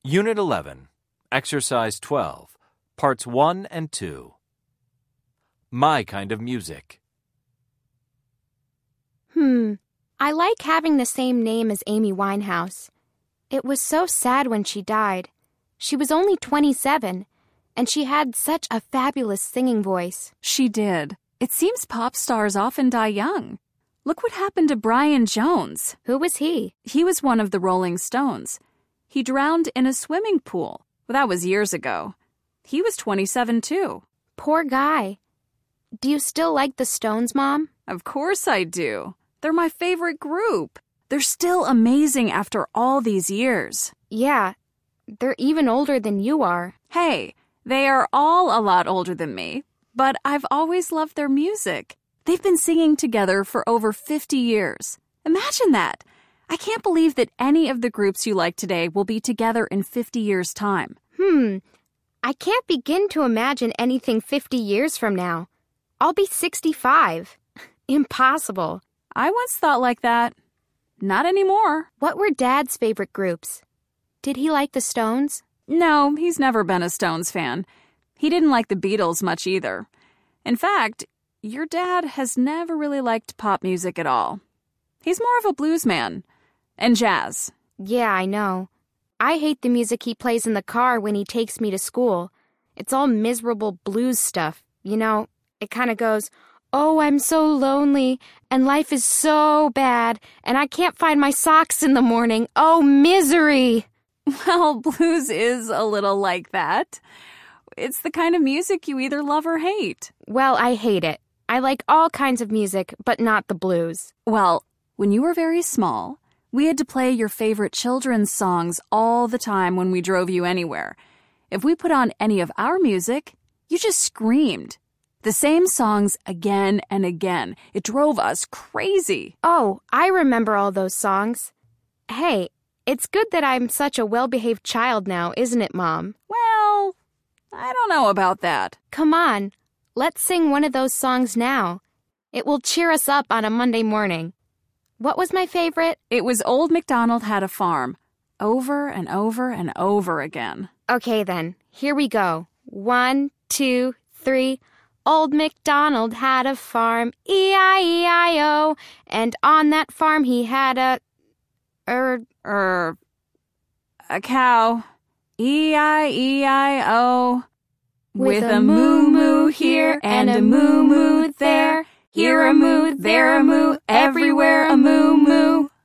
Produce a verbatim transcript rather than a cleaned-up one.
Unit eleven, Exercise twelve, Parts one and two. My kind of music. Hmm, I like having the same name as Amy Winehouse. It was so sad when she died. She was only twenty-seven, and she had such a fabulous singing voice. She did. It seems pop stars often die young. Look what happened to Brian Jones. Who was he? He was one of the Rolling Stones. He drowned in a swimming pool. Well, that was years ago. He was twenty-seven, too. Poor guy. Do you still like the Stones, Mom? Of course I do. They're my favorite group. They're still amazing after all these years. Yeah, they're even older than you are. Hey, they are all a lot older than me, but I've always loved their music. They've been singing together for over fifty years. Imagine that. I can't believe that any of the groups you like today will be together in fifty years' time. Hmm, I can't begin to imagine anything fifty years from now. I'll be sixty-five. Impossible. I once thought like that. Not anymore. What were Dad's favorite groups? Did he like the Stones? No, he's never been a Stones fan. He didn't like the Beatles much either. In fact, your dad has never really liked pop music at all. He's more of a blues man. And jazz. Yeah, I know. I hate the music he plays in the car when he takes me to school. It's all miserable blues stuff. You know, it kind of goes, "Oh, I'm so lonely, and life is so bad, and I can't find my socks in the morning. Oh, misery!" Well, blues is a little like that. It's the kind of music you either love or hate. Well, I hate it. I like all kinds of music, but not the blues. Well, when you were very small, we had to play your favorite children's songs all the time when we drove you anywhere. If we put on any of our music, you just screamed. The same songs again and again. It drove us crazy. Oh, I remember all those songs. Hey, it's good that I'm such a well-behaved child now, isn't it, Mom? Well, I don't know about that. Come on, let's sing one of those songs now. It will cheer us up on a Monday morning. What was my favorite? It was Old MacDonald Had a Farm, over and over and over again. Okay then, here we go. One, two, three. Old MacDonald had a farm, E I E I O, and on that farm he had a, er, er, a cow, E I E I O, with, with a moo-moo here and a moo-moo there. Here a moo, there a moo, everywhere a moo-moo.